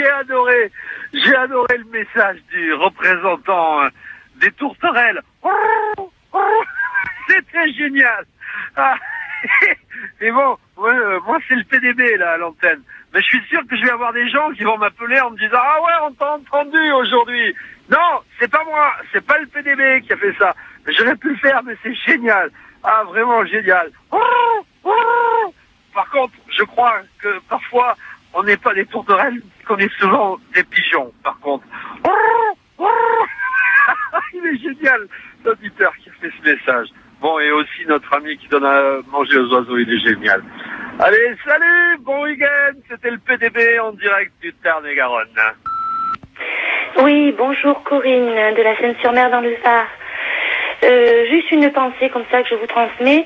j'ai adoré le message du représentant des tourterelles. C'était génial. Ah. Et bon, moi c'est le PDB là à l'antenne. Mais je suis sûr que je vais avoir des gens qui vont m'appeler en me disant ah ouais on t'a entendu aujourd'hui. Non, c'est pas moi, c'est pas le PDB qui a fait ça. Mais j'aurais pu le faire, mais c'est génial. Ah vraiment génial. Par contre, je crois que parfois on n'est pas des tourterelles, qu'on est souvent des pigeons. Par contre, il est génial l'auditeur qui a fait ce message. Bon, et aussi notre ami qui donne à manger aux oiseaux, il est génial. Allez, salut, bon week-end, c'était le PDB en direct du Tarn-et-Garonne. Oui, bonjour Corinne, de la Seine-sur-Mer dans le Var. Juste une pensée comme ça que je vous transmets.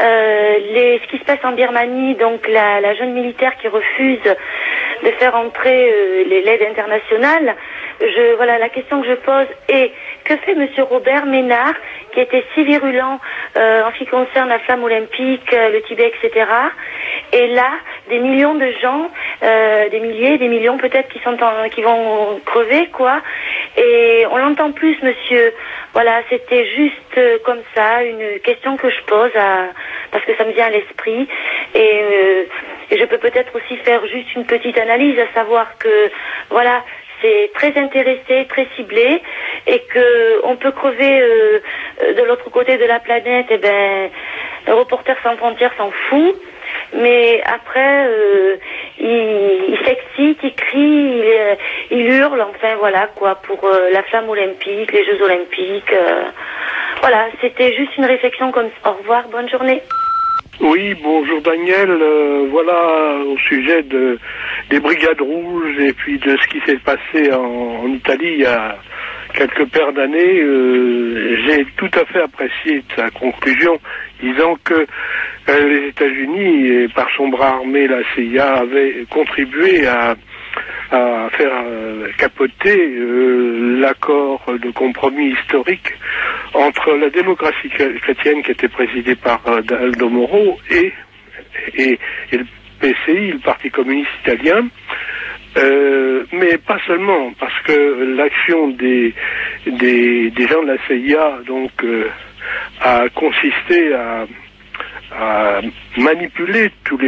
Ce qui se passe en Birmanie, donc la jeune militaire qui refuse de faire entrer l'aide internationale. Voilà, la question que je pose est que fait Monsieur Robert Ménard, qui était si virulent en ce qui concerne la flamme olympique, le Tibet, etc. Et là, des millions de gens, des milliers, des millions peut-être qui vont crever, quoi. Et on l'entend plus, monsieur. Voilà, c'était juste comme ça, une question que je pose parce que ça me vient à l'esprit. Et je peux peut-être aussi faire juste une petite analyse, à savoir que, voilà, c'est très intéressé, très ciblé, et que on peut crever de l'autre côté de la planète. Et ben, Reporters sans frontières s'en fout, mais après il s'excite, il crie, il hurle, enfin voilà quoi, pour la flamme olympique, les Jeux olympiques. Voilà, c'était juste une réflexion comme ça. Au revoir, bonne journée. Oui, bonjour Daniel. Voilà, au sujet des Brigades Rouges et puis de ce qui s'est passé en Italie il y a quelques paires d'années, j'ai tout à fait apprécié sa conclusion, disant que les États-Unis, et par son bras armé, la CIA, avaient contribué à faire capoter l'accord de compromis historique entre la démocratie chrétienne qui était présidée par Aldo Moro et le PCI, le Parti communiste italien, mais pas seulement, parce que l'action des gens de la CIA donc a consisté à manipuler tous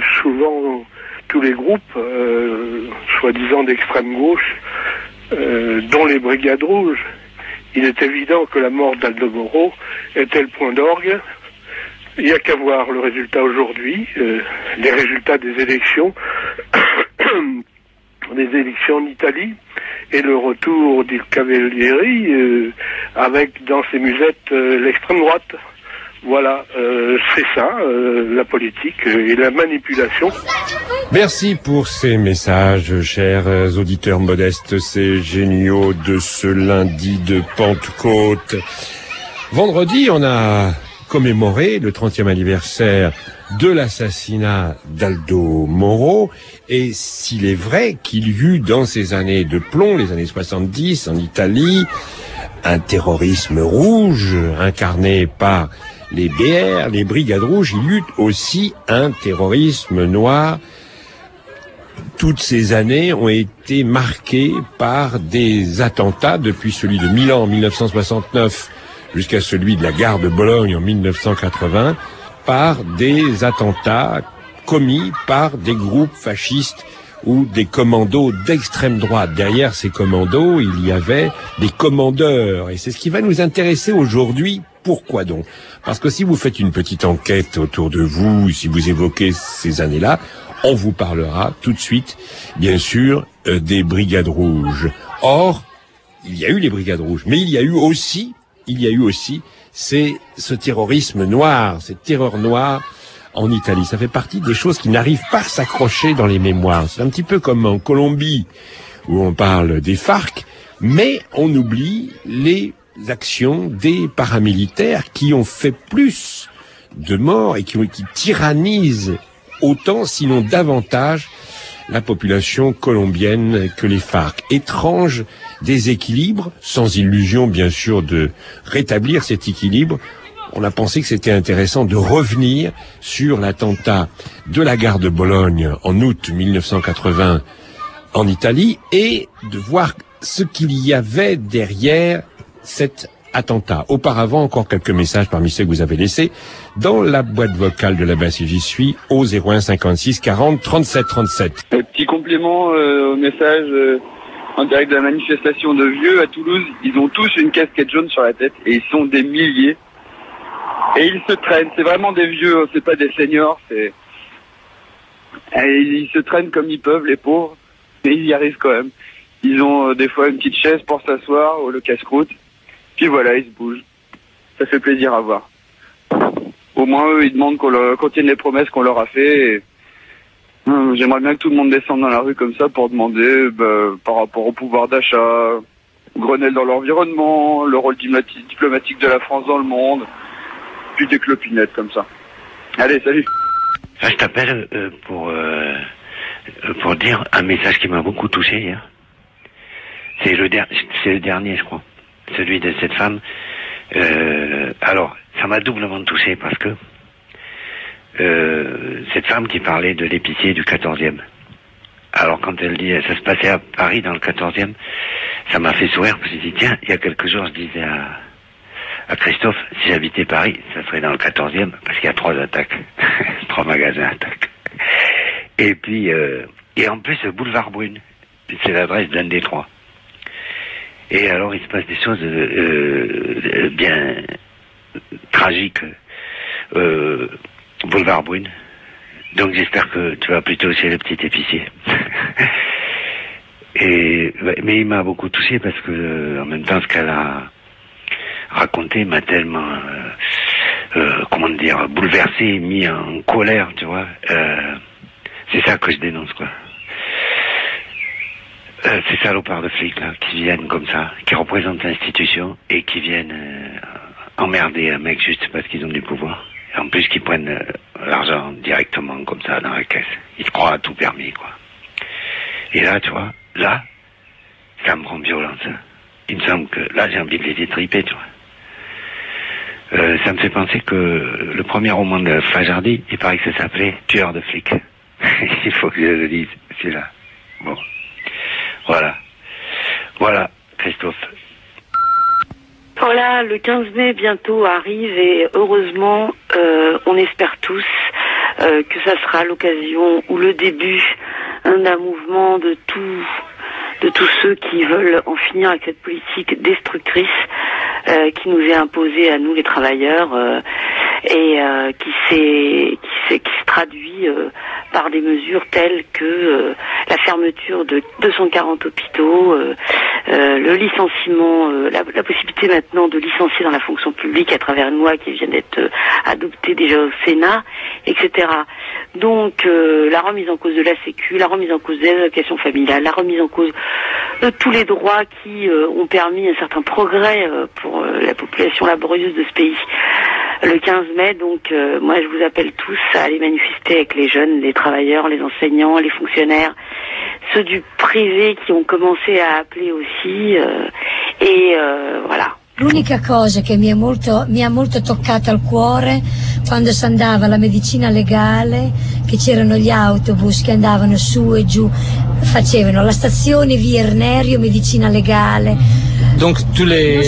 les groupes soi-disant d'extrême gauche, dont les Brigades Rouges. Il est évident que la mort d'Aldo Moro était le point d'orgue. Il n'y a qu'à voir le résultat aujourd'hui, les résultats des élections, en Italie, et le retour du Cavalieri avec dans ses musettes l'extrême droite. Voilà, c'est ça, la politique et la manipulation. Merci pour ces messages, chers auditeurs modestes, ces géniaux de ce lundi de Pentecôte. Vendredi, on a commémoré le 30e anniversaire de l'assassinat d'Aldo Moro, et s'il est vrai qu'il y eut dans ces années de plomb, les années 70, en Italie, un terrorisme rouge incarné par les BR, les Brigades Rouges, il y eut aussi un terrorisme noir. Toutes ces années ont été marquées par des attentats, depuis celui de Milan en 1969 jusqu'à celui de la gare de Bologne en 1980, par des attentats commis par des groupes fascistes ou des commandos d'extrême droite. Derrière ces commandos, il y avait des commandeurs. Et c'est ce qui va nous intéresser aujourd'hui. Pourquoi donc? Parce que si vous faites une petite enquête autour de vous, si vous évoquez ces années-là, on vous parlera tout de suite, bien sûr, des Brigades Rouges. Or, il y a eu les Brigades Rouges, mais il y a eu aussi ce terrorisme noir, cette terreur noire en Italie. Ça fait partie des choses qui n'arrivent pas à s'accrocher dans les mémoires. C'est un petit peu comme en Colombie, où on parle des FARC, mais on oublie les actions des paramilitaires qui ont fait plus de morts et qui tyrannisent autant, sinon davantage, la population colombienne que les FARC. Étrange déséquilibre, sans illusion bien sûr de rétablir cet équilibre. On a pensé que c'était intéressant de revenir sur l'attentat de la gare de Bologne en août 1980 en Italie et de voir ce qu'il y avait derrière cet attentat. Auparavant, encore quelques messages parmi ceux que vous avez laissés dans la boîte vocale de la BACI. J'y suis au 01 56 40 37 37. Petit complément au message en direct de la manifestation de vieux à Toulouse. Ils ont tous une casquette jaune sur la tête et ils sont des milliers. Et ils se traînent. C'est vraiment des vieux, c'est pas des seniors. Et ils se traînent comme ils peuvent, les pauvres. Mais ils y arrivent quand même. Ils ont des fois une petite chaise pour s'asseoir ou le casse-croûte. Puis voilà, ils se bougent. Ça fait plaisir à voir. Au moins, eux, ils demandent qu'on tienne les promesses qu'on leur a fait. Et j'aimerais bien que tout le monde descende dans la rue comme ça pour demander par rapport au pouvoir d'achat, Grenelle dans l'environnement, le rôle diplomatique de la France dans le monde, puis des clopinettes comme ça. Allez, salut. Je t'appelle pour dire un message qui m'a beaucoup touché hier. C'est le dernier, je crois. Celui de cette femme. Alors, ça m'a doublement touché parce que cette femme qui parlait de l'épicier du 14e. Alors quand elle dit ça se passait à Paris dans le 14e, ça m'a fait sourire parce que je dis tiens, il y a quelques jours je disais à Christophe, si j'habitais Paris, ça serait dans le 14e parce qu'il y a 3 attaques, 3 magasins attaques. Et puis et en plus le boulevard Brune, c'est l'adresse d'un des 3. Et alors il se passe des choses bien tragiques. Boulevard Brune. Donc j'espère que tu vas plutôt chez le petit épicier. Mais il m'a beaucoup touché parce que en même temps ce qu'elle a raconté m'a tellement bouleversé, mis en colère, tu vois. C'est ça que je dénonce, quoi. Ces salopards de flics là qui viennent comme ça, qui représentent l'institution et qui viennent emmerder un mec juste parce qu'ils ont du pouvoir. Et en plus qu'ils prennent l'argent directement comme ça dans la caisse. Ils croient à tout permis, quoi. Et là, tu vois, là, ça me rend violent, ça. Il me semble que là, j'ai envie de les détriper, tu vois. Ça me fait penser que le premier roman de Fajardi, il paraît que ça s'appelait Tueur de flics. Il faut que je le dise, celui-là. Bon. Voilà, Christophe. Voilà, le 15 mai bientôt arrive et heureusement, on espère tous que ça sera l'occasion ou le début d'un mouvement de tous ceux qui veulent en finir avec cette politique destructrice qui nous est imposée à nous les travailleurs et qui se traduit par des mesures telles que la fermeture de 240 hôpitaux, le licenciement, la possibilité maintenant de licencier dans la fonction publique à travers une loi qui vient d'être adoptée déjà au Sénat, etc. Donc la remise en cause de la Sécu, la remise en cause des allocations familiales, la remise en cause de tous les droits qui ont permis un certain progrès pour la population laborieuse de ce pays. Le 15 mai, donc, moi je vous appelle tous à aller manifester avec les jeunes, les travailleurs, les enseignants, les fonctionnaires, ceux du privé qui ont commencé à appeler aussi, voilà. L'unica cosa che mi ha molto toccata al cuore quando si andava alla medicina legale, che c'erano gli autobus che andavano su e giù, facevano la stazione via Ernerio, medicina legale. Donc tous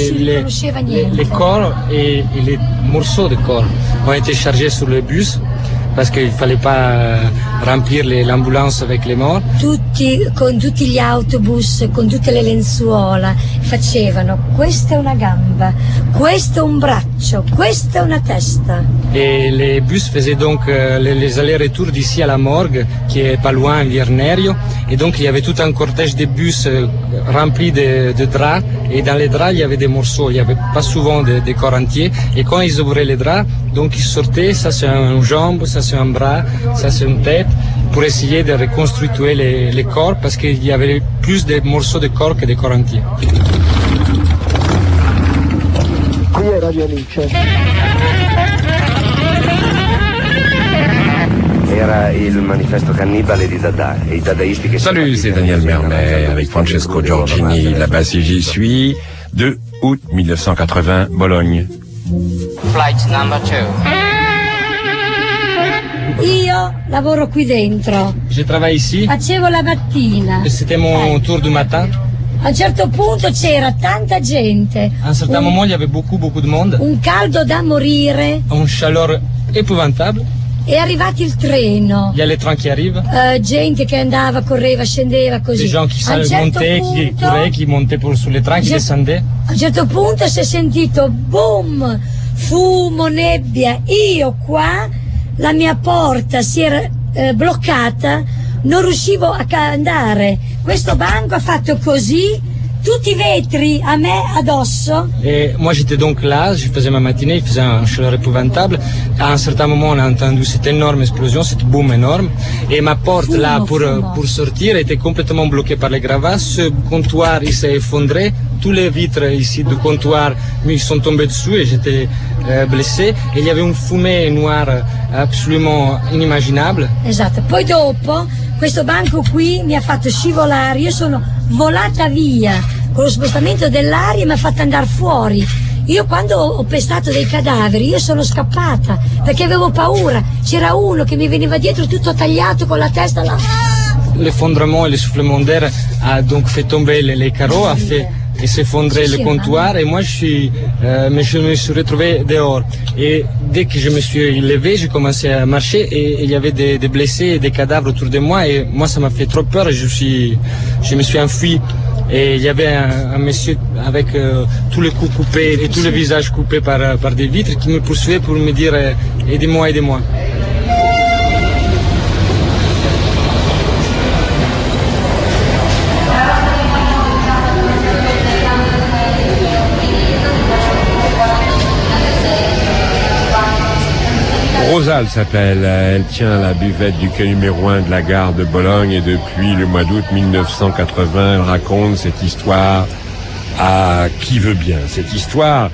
les corps et les morceaux de corps ont été chargés sur le bus parce qu'il fallait pas remplir l'ambulance avec les morts. Con tutti gli autobus, con tutte le lenzuola, facevano questa è una gamba, questo è un braccio, questa è una testa. Et les bus faisaient donc les allers-retours d'ici à la morgue, qui est pas loin, via Ernerio. Et donc il y avait tout un cortège de bus remplis de draps. Et dans les draps, il y avait des morceaux. Il n'y avait pas souvent des corps entiers. Et quand ils ouvraient les draps, donc ils sortaient, ça c'est une jambe, ça c'est un bras, ça c'est une tête, pour essayer de reconstituer les corps, parce qu'il y avait plus de morceaux de corps que de corps entiers. Qui è Radio Alice. Era il manifesto cannibale di Dada e i dadaisti che... Salut, c'est Daniel Mermet avec Francesco Giorgini, la BACI J'y suis, 2 août 1980, Bologne. Flight number 2. Io lavoro qui dentro. Je travaille ici. Facevo la mattina. Et c'était mon tour du matin. A un certo punto c'era tanta gente. À un certain moment, il y avait beaucoup de monde. Un caldo da morire. Une chaleur épouvantable. È arrivato il treno. Il y a les trains qui arrivent. Gente che andava, correva, scendeva così. Des gens qui montaient, qui couraient, qui montaient sur les trains, qui descendaient. A un certo punto si è sentito boom, fumo, nebbia. Io qua, la mia porta si era bloccata, non riuscivo a andare. Questo banco ha fatto così, tutti i vetri a me addosso. Et moi j'étais donc là, je faisais ma matinée, il faisait un chaleur épouvantable. À un certain moment on a entendu cette énorme explosion, cette boum énorme. Et ma porte là pour sortir était complètement bloquée par les gravats. Ce comptoir il s'est effondré. Tous les vitres ici du comptoir ils sont tombés dessus et j'étais blessé. Et il y avait une fumée noire absolument inimmaginable. Esatto, poi dopo questo banco qui mi ha fatto scivolare, io sono volata via con lo spostamento dell'aria e mi ha fatto andare fuori. Io quando ho pestato dei cadaveri io sono scappata perché avevo paura, c'era uno che mi veniva dietro tutto tagliato con la testa là. L'effondrement et l'essoufflement d'air a donc fait tomber les carreaux, a fait s'effondrer le comptoir et moi je me suis retrouvé dehors. Et dès que je me suis levé, j'ai commencé à marcher et il y avait des blessés et des cadavres autour de moi et moi ça m'a fait trop peur et je me suis enfui. Et il y avait un monsieur avec tous les coups coupés et tout le visage coupé par des vitres qui me poursuivait pour me dire aidez-moi, aidez-moi. Rosa, elle s'appelle. Elle tient la buvette du quai numéro 1 de la gare de Bologne et depuis le mois d'août 1980, elle raconte cette histoire à qui veut bien. Cette histoire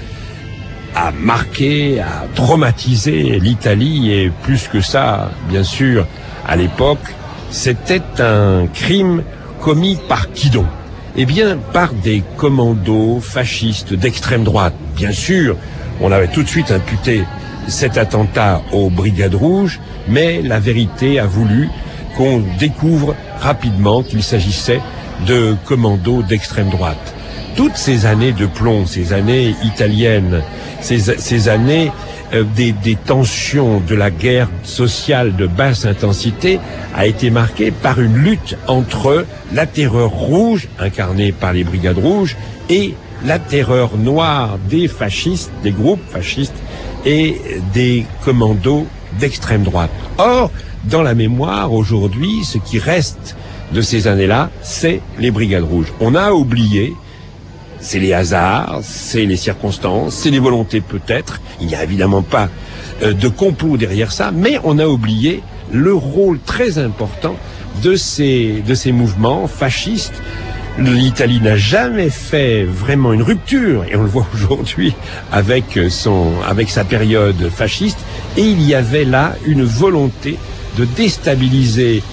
a marqué, a traumatisé l'Italie et plus que ça, bien sûr, à l'époque, c'était un crime commis par qui donc ? Eh bien, par des commandos fascistes d'extrême droite. Bien sûr, on avait tout de suite imputé cet attentat aux Brigades Rouges, mais la vérité a voulu qu'on découvre rapidement qu'il s'agissait de commandos d'extrême droite. Toutes ces années de plomb, ces années italiennes, ces années des tensions de la guerre sociale de basse intensité a été marquée par une lutte entre la terreur rouge, incarnée par les Brigades Rouges, et la terreur noire des fascistes, des groupes fascistes, et des commandos d'extrême droite. Or, dans la mémoire, aujourd'hui, ce qui reste de ces années-là, c'est les Brigades Rouges. On a oublié, c'est les hasards, c'est les circonstances, c'est les volontés peut-être, il n'y a évidemment pas de complot derrière ça, mais on a oublié le rôle très important de ces mouvements fascistes. L'Italie n'a jamais fait vraiment une rupture, et on le voit aujourd'hui avec sa période fasciste, et il y avait là une volonté de déstabiliser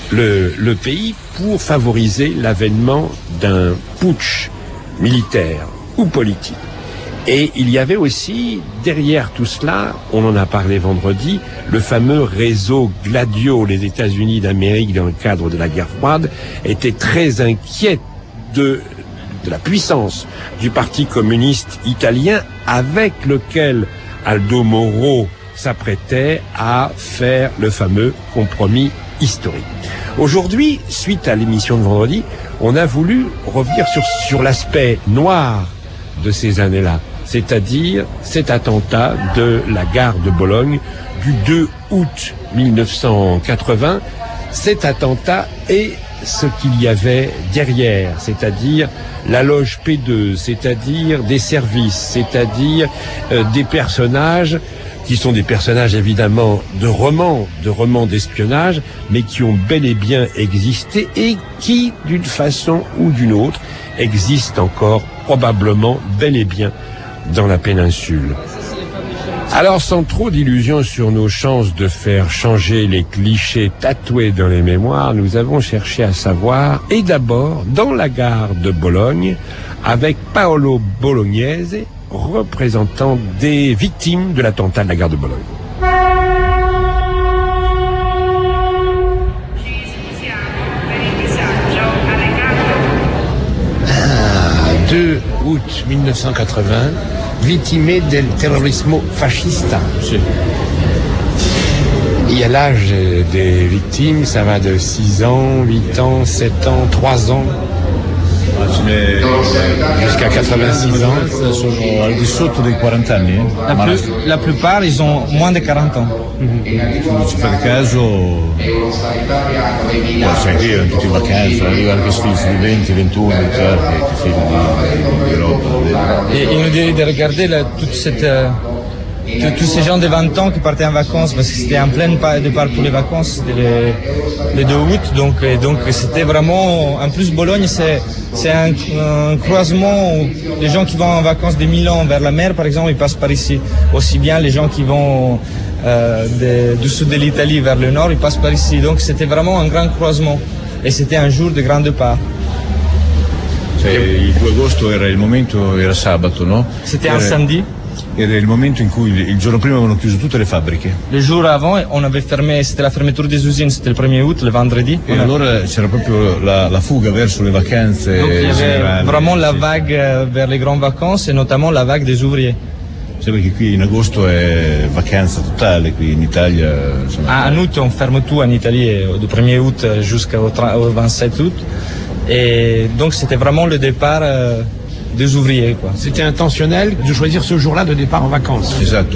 le pays pour favoriser l'avènement d'un putsch militaire ou politique. Et il y avait aussi, derrière tout cela, on en a parlé vendredi, le fameux réseau Gladio. Les États-Unis d'Amérique, dans le cadre de la guerre froide, étaient très inquiets de la puissance du Parti communiste italien avec lequel Aldo Moro s'apprêtait à faire le fameux compromis historique. Aujourd'hui, suite à l'émission de vendredi, on a voulu revenir sur l'aspect noir de ces années-là, c'est-à-dire cet attentat de la gare de Bologne du 2 août 1980. Cet attentat est ce qu'il y avait derrière, c'est-à-dire la loge P2, c'est-à-dire des services, c'est-à-dire des personnages qui sont des personnages évidemment de romans d'espionnage, mais qui ont bel et bien existé et qui, d'une façon ou d'une autre, existent encore probablement bel et bien dans la péninsule. Alors, sans trop d'illusions sur nos chances de faire changer les clichés tatoués dans les mémoires, nous avons cherché à savoir, et d'abord, dans la gare de Bologne, avec Paolo Bolognese, représentant des victimes de l'attentat de la gare de Bologne. 1980, vittime del terrorismo fascista. Sì. Il y a l'âge des victimes, ça va de 6 ans, 8 ans, 7 ans, 3 ans, jusqu'à 86 ans. Sono al di sotto dei 40 anni. La plupart, ils ont moins de 40 ans. Se fate caso, sai che erano tutti in vacanza, arrivano anche figli di 20, 21, certo, che figli di roba. Et il nous dit de regarder tous ces gens de 20 ans qui partaient en vacances, parce que c'était en pleine départ pour les vacances, c'était le 2 août, donc c'était vraiment, en plus Bologne c'est un croisement où les gens qui vont en vacances de Milan vers la mer par exemple, ils passent par ici, aussi bien les gens qui vont du sud de l'Italie vers le nord, ils passent par ici, donc c'était vraiment un grand croisement et c'était un jour de grand départ. Il 2 agosto era sabato, no? C'était un samedi. Era il momento in cui il giorno prima avevano chiuso tutte le fabbriche. Le jour avant, on avait fermé, c'était la fermeture des usines, c'était le 1er août, le vendredi. E allora c'era proprio la fuga verso le vacanze. Donc il y avait generali, vraiment la vague vers les grandes vacances et notamment la vague des ouvriers. Sembra che qui in agosto è vacanza totale, qui in Italia. Insomma, en août, on ferme tout en Italie, du 1er août jusqu'au 27 août. Et donc c'était vraiment le départ des ouvriers, quoi. C'était intentionnel de choisir ce jour-là de départ en vacances. Esatto,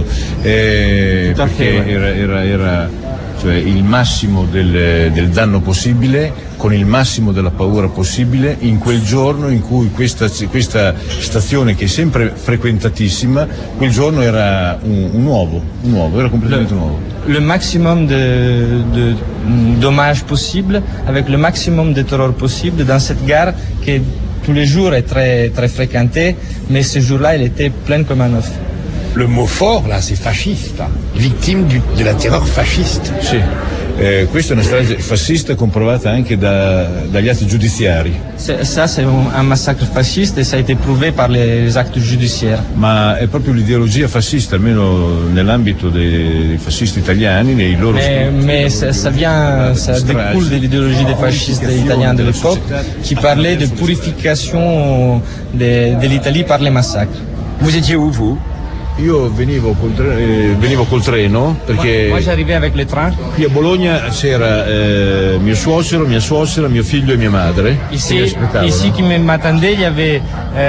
perché era cioè il massimo del danno possibile, con il massimo della paura possibile, in quel giorno in cui questa stazione, che è sempre frequentatissima, quel giorno era un nuovo, era completamente nuovo. Le maximum de dommages possible, avec le maximum de terreur possible dans cette gare qui tous les jours est très, très fréquentée, mais ce jour-là, elle était pleine comme un œuf. Le mot fort, là, c'est fasciste. Victime de la terreur fasciste. Sì. Questa è una strage fascista comprovata anche dagli atti giudiziari. Ça, c'est un massacre fasciste et ça a été prouvé par les actes judiciaires. Ma è proprio l'ideologia fascista, almeno nell'ambito dei fascisti italiani, nei loro mais ça découle de l'idéologie des fascistes italiens de l'époque qui parlait de purification de l'Italie par les massacres. Vous étiez où, vous? Io venivo col treno perché moi j'arrivais avec le train. Qui a Bologna c'era mio suocero, mia suocera, mio figlio e mia madre. Ici qui m'attendait, il y avait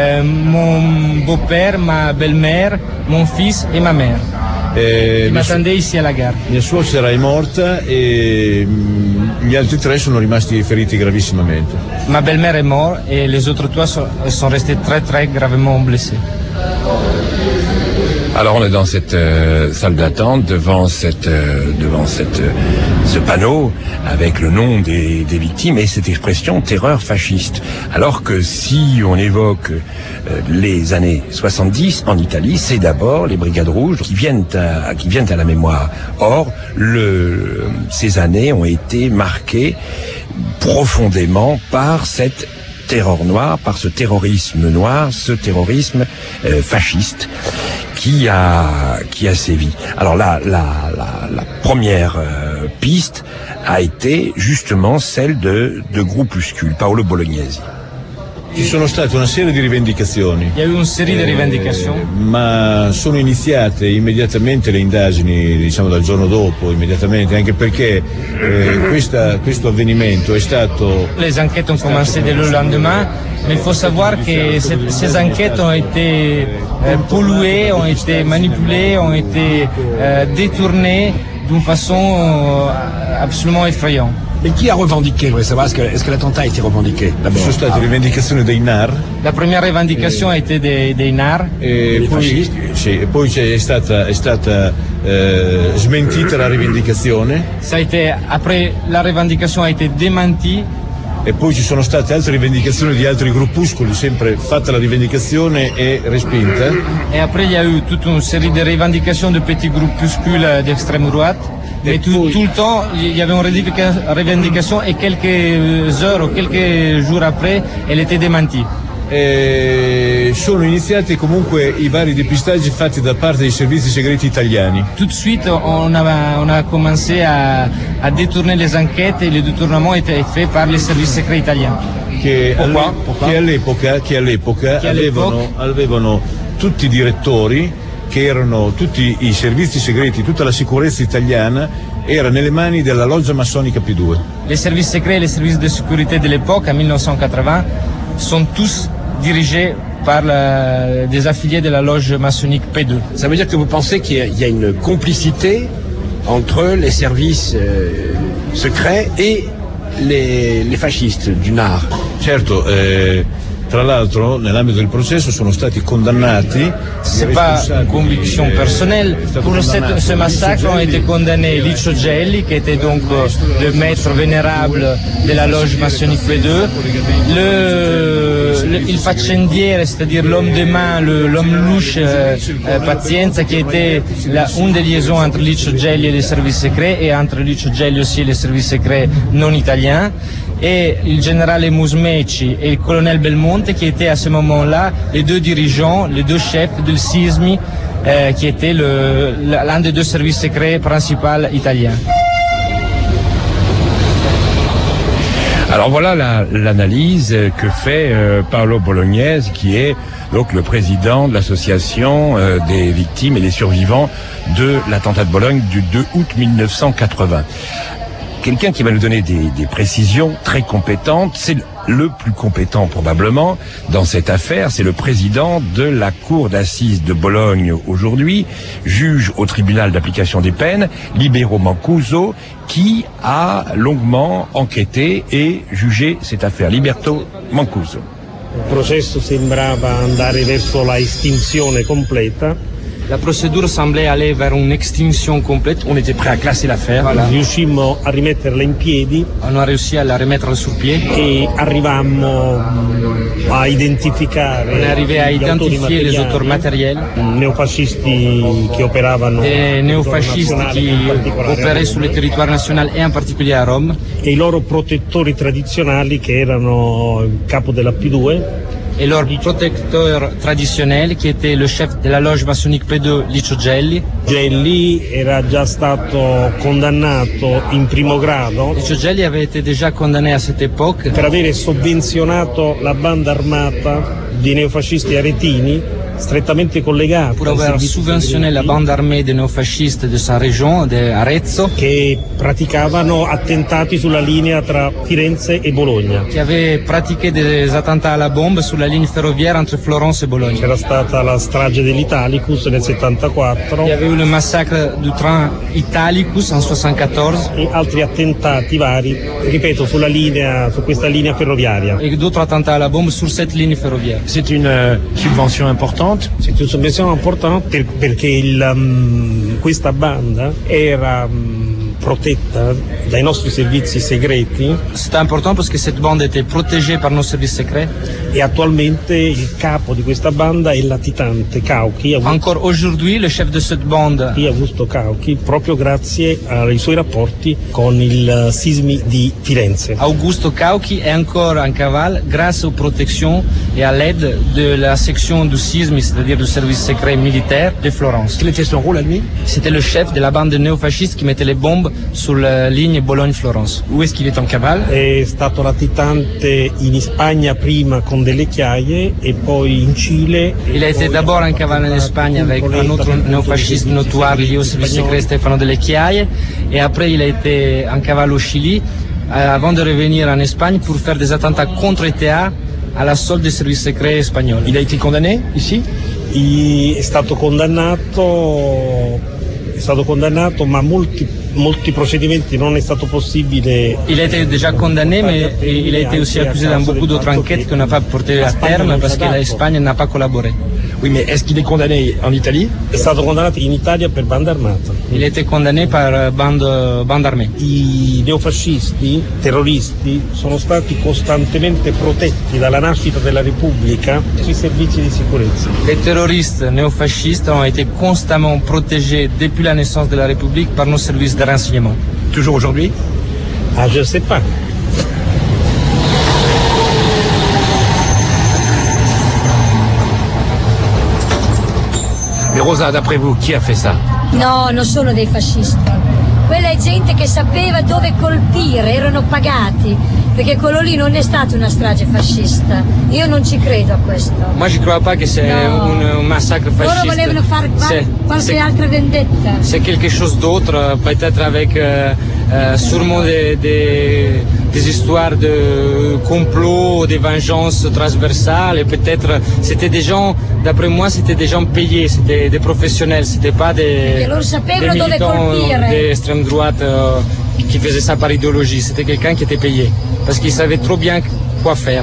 mon beau-père, ma belle-mère, mon fils et ma mère. Qui m'attendaient ici à la gare. Mia suocera è morta e gli altri 3 sono rimasti feriti gravissimamente. Ma belle-mère est morte et les autres 3 sont restés très très gravement blessés. Alors on est dans cette salle d'attente devant ce panneau avec le nom des victimes et cette expression terreur fasciste. Alors que si on évoque les années 70 en Italie, c'est d'abord les Brigades Rouges qui viennent à la mémoire. Or, ces années ont été marquées profondément par cette terreur noire, par ce terrorisme noir, ce terrorisme fasciste qui a sévi. Alors la première piste a été justement celle de groupuscules, Paolo Bolognesi. Ci sono state una serie di rivendicazioni. Il y a eu une série de revendications. Ma sono iniziate immediatamente le indagini, diciamo dal giorno dopo, immediatamente, anche perché questo avvenimento è stato... Les enquêtes ont commencé dès le lendemain, mais il faut savoir que ces enquêtes ont été polluées, ont été manipulées, ont été détournées d'une façon absolument effrayante. Et qui a revendiqué? Je voudrais savoir, est-ce que l'attentat a été revendiqué? Ci sono state rivendicazioni dei NAR. La première revendication a été des NAR. E poi è stata smentita la rivendicazione. Après la revendication a été démentie. E poi ci sono state altre rivendicazioni di altri gruppuscoli, sempre fatta la rivendicazione e respinta. Et après il y a eu toute une série de revendications de petits groupuscules d'extrême droite. Mais tout le temps, il y avait une revendication et quelques heures ou quelques jours après, elle était démentie. sono iniziati comunque i vari depistaggi fatti da parte dei servizi segreti italiani. Tout de suite, on a commencé à détourner les enquêtes et le détournement était fait par les services secrets italiens. Che all'epoca avevano tutti i direttori, che erano tutti i servizi segreti, tutta la sicurezza italiana era nelle mani della loggia massonica P2. Les services secrets et les services de sécurité de l'époque, en 1980, sont tous dirigés par des affiliés de la loge maçonnique P2. Ça veut dire que vous pensez qu'il y a une complicité entre les services secrets et les fascistes du NAR? Certo, tra l'altro nell'ambito del processo sono stati condannati. C'est pas une conviction personnelle. Pour ce massacre ont été condamnés Licio Gelli, qui était donc le maître vénérable de la loge maçonnique P2, il faccendiere, c'est-à-dire l'homme de main, l'homme louche Pazienza, qui était une des liaisons entre Licio Gelli et les services secrets, et entre Licio Gelli aussi et les services secrets non italiens, et le général Musmeci et le colonel Belmonte, qui étaient à ce moment-là les deux dirigeants, les deux chefs du SISMI, qui était l'un des deux services secrets principaux italiens. Alors voilà l'analyse que fait Paolo Bolognese, qui est donc le président de l'association des victimes et des survivants de l'attentat de Bologne du 2 août 1980. Quelqu'un qui va nous donner des précisions très compétentes, c'est le plus compétent probablement dans cette affaire, c'est le président de la cour d'assises de Bologne aujourd'hui, juge au tribunal d'application des peines, Libero Mancuso, qui a longuement enquêté et jugé cette affaire. Liberto Mancuso. Il processo sembrava andare verso la estinzione completa. La procédure semblait aller vers une extinction complète. On était prêt à classer l'affaire. Voilà. Riuscimmo a rimetterla in piedi. On a réussi à la remettre sur pied. E arrivammo a identificare. On est arrivé à identifier les auteurs matériels. Neofascisti che operavano. Des néofascistes qui opéraient sur le territoire national et en particulier à Rome. E i loro protettori tradizionali che erano il capo della P2. Et leur protecteur traditionnel, qui était le chef de la loge maçonnique P2, Licio Gelli. Gelli era già stato condannato in primo grado. Licio Gelli avait été déjà condamné à cette époque per avere sovvenzionato la banda armata di neofascisti aretini strettamente collegati. Pour avoir subventionné la bande armée des néofascistes de sa région, de Arezzo, che praticavano attentati sulla linea tra Firenze e Bologna. Qui avait pratiqué des attentats à la bombe sulla ligne ferroviaire entre Florence et Bologne. C'era stata la strage dell'Italicus nel 74. Il y avait eu le massacre du train Italicus en 74. E altri attentati vari, ripeto, su questa linea ferroviaria. Et d'autres attentats à la bombe sur cette ligne ferroviaire. C'est une subvention importante. C'est une subvenzione importante perché questa banda era protetta dai nostri servizi segreti. C'était important parce que cette bande était protégée par nos services secrets. E attualmente il capo di questa banda è il latitante Cauchi. Encore aujourd'hui, le chef de cette bande è Augusto Cauchi, proprio grazie ai suoi rapporti con il SISMI di Firenze. Augusto Cauchi est encore en cavale grâce aux protections et à l'aide de la section du SISMI, c'est-à-dire du service secret militaire de Florence. Quel était son rôle à lui? C'était le chef de la bande de néofascistes qui mettait les bombes sur la ligne Bologne-Florence. Où est-ce qu'il est en cavale? È stato latitante in Spagna prima con delle chiaie e poi in Cile. Il a été d'abord en cavale en Espagne avec un autre néofasciste notoire lié au service secret, Stefano Delle Chiaie, et après il a été en cavale au Chili avant de revenir en Espagne pour faire des attentats contre ETA à la solde des services secrets espagnols. Il a été condamné ici? È stato condannato, ma molti procedimenti non è stato possibile. Il a été déjà condamné, mais il a été aussi accusé dans beaucoup d'autres enquêtes qu'on n'a pas portées à terme parce que l'Espagne n'a pas collaboré. Oui, mais est-ce qu'il est condamné en Italie? È stato condannato in Italia per banda armata. Il a été condamné par bande armée. I neofascisti, terroristi, sono stati costantemente protetti dalla nascita della Repubblica sui servizi di sicurezza. Les terroristes néofascistes ont été constamment protégés depuis la naissance de la République par nos services de renseignement. Toujours aujourd'hui? Je ne sais pas. Mais Rosa, d'après vous, qui a fait ça? No, non sono dei fascisti. Quella è gente che sapeva dove colpire, erano pagati, perché quello lì non è stata una strage fascista. Io non ci credo a questo. Moi je crois pas que c'est un massacre fasciste. Loro volevano fare qualche altra vendetta. C'est quelque chose d'autre, peut-être avec sûrement des histoires de complot, des vengeances transversales, et peut-être c'était des gens, d'après moi, c'était des gens payés, c'était des professionnels, c'était pas des militants d'extrême droite qui faisaient ça par idéologie, c'était quelqu'un qui était payé, parce qu'il savait trop bien quoi faire.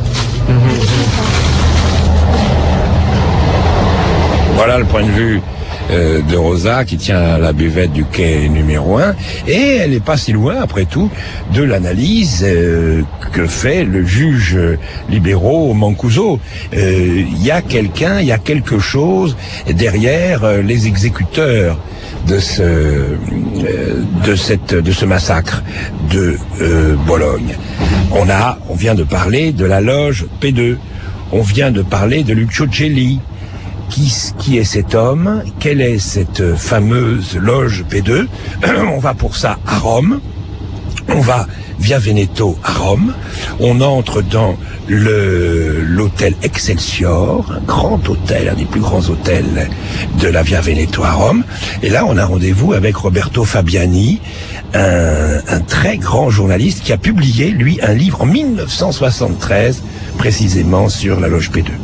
Voilà le point de vue de Rosa qui tient la buvette du quai numéro 1, et elle n'est pas si loin après tout de l'analyse que fait le juge libéraux Mancuso. Il y a quelque chose derrière les exécuteurs de ce massacre de Bologne. On vient de parler de la loge P2, on vient de parler de Lucio Gelli. Qui est cet homme? Quelle est cette fameuse loge P2? On va pour ça à Rome. On va via Veneto à Rome. On entre dans l'hôtel Excelsior, un grand hôtel, un des plus grands hôtels de la Via Veneto à Rome. Et là, on a rendez-vous avec Roberto Fabiani, un très grand journaliste qui a publié, lui, un livre en 1973, précisément sur la loge P2.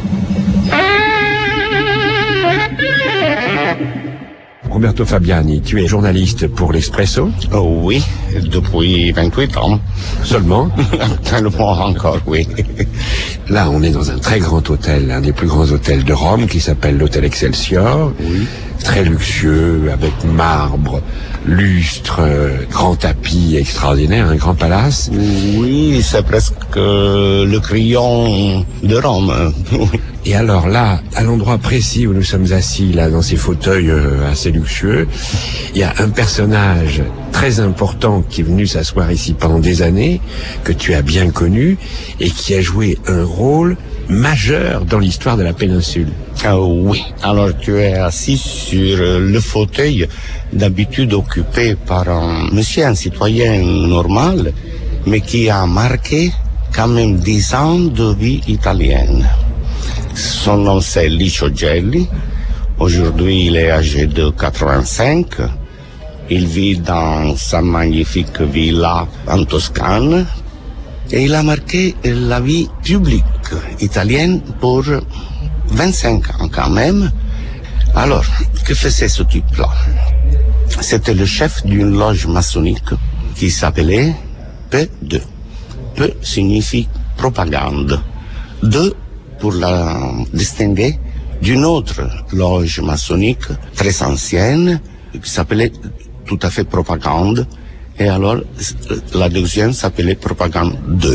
Roberto Fabiani, tu es journaliste pour l'Espresso? Oh oui, depuis 28 ans. Seulement? Tellement encore, oui. Là, on est dans un très grand hôtel, un des plus grands hôtels de Rome, qui s'appelle l'hôtel Excelsior. Oui. Très luxueux, avec marbre, lustre, grand tapis extraordinaire, un grand palace. Oui, c'est presque le crayon de Rome. Et alors là, à l'endroit précis où nous sommes assis, là, dans ces fauteuils assez luxueux, il y a un personnage très important qui est venu s'asseoir ici pendant des années, que tu as bien connu, et qui a joué un rôle majeur dans l'histoire de la péninsule. Oui, alors tu es assis sur le fauteuil d'habitude occupé par un citoyen normal, mais qui a marqué quand même 10 ans de vie italienne. Son nom c'est Licio Gelli. Aujourd'hui il est âgé de 85. Il vit dans sa magnifique villa en Toscane. Et il a marqué la vie publique italienne pour 25 ans quand même. Alors, que faisait ce type-là? C'était le chef d'une loge maçonnique qui s'appelait P2. P signifie propagande. 2 pour la distinguer d'une autre loge maçonnique très ancienne qui s'appelait tout à fait propagande. Et alors, la deuxième s'appelait Propagande 2.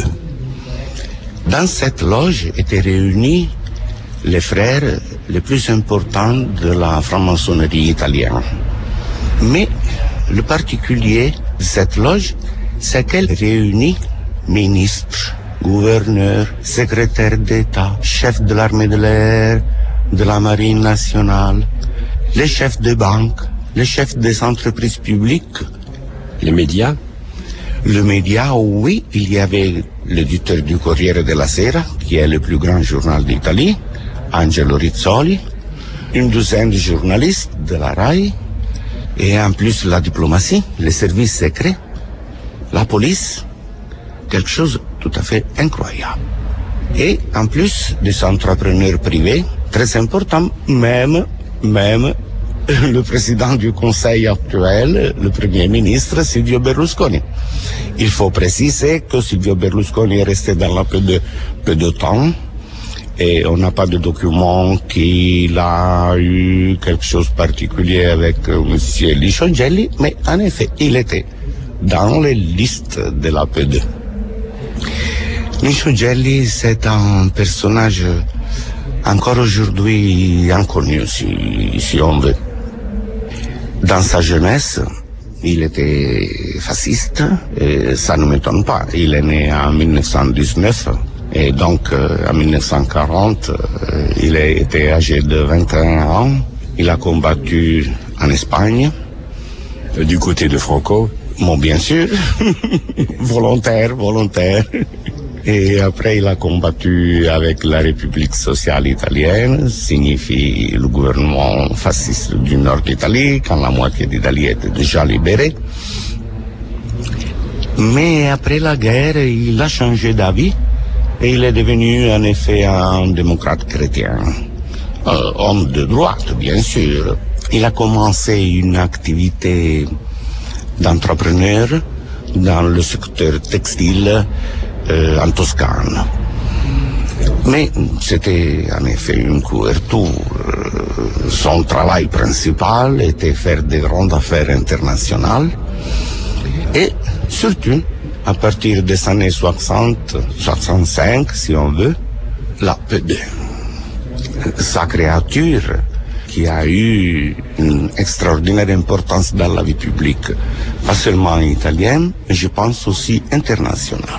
Dans cette loge étaient réunis les frères les plus importants de la franc-maçonnerie italienne. Mais le particulier de cette loge, c'est qu'elle réunit ministres, gouverneurs, secrétaires d'État, chefs de l'armée de l'air, de la marine nationale, les chefs de banque, les chefs des entreprises publiques. Les médias? Le média, oui, il y avait l'éditeur du Corriere della Sera, qui est le plus grand journal d'Italie, Angelo Rizzoli, une douzaine de journalistes de la RAI, et en plus la diplomatie, les services secrets, la police, quelque chose de tout à fait incroyable. Et en plus des entrepreneurs privés, très importants, même le président du Conseil actuel, le Premier ministre Silvio Berlusconi. Il faut préciser que Silvio Berlusconi est resté dans la peu de temps et on n'a pas de document qu'il a eu quelque chose de particulier avec M. Licio Gelli, mais en effet, il était dans les listes de la P2. Licio Gelli, c'est un personnage encore aujourd'hui inconnu, si on veut. Dans sa jeunesse, il était fasciste, et ça ne m'étonne pas. Il est né en 1919, et donc en 1940, il était âgé de 21 ans. Il a combattu en Espagne. Du côté de Franco? Bon, bien sûr. volontaire. Et après, il a combattu avec la République sociale italienne, signifie le gouvernement fasciste du nord d'Italie, quand la moitié d'Italie était déjà libérée. Mais après la guerre, il a changé d'avis et il est devenu en effet un démocrate chrétien. Homme de droite, bien sûr. Il a commencé une activité d'entrepreneur dans le secteur textile en Toscane. Mais c'était en effet une couverture. Son travail principal était faire des grandes affaires internationales et surtout, à partir des années 60, 65 si on veut, la PD, sa créature qui a eu une extraordinaire importance dans la vie publique, pas seulement italienne, mais je pense aussi internationale.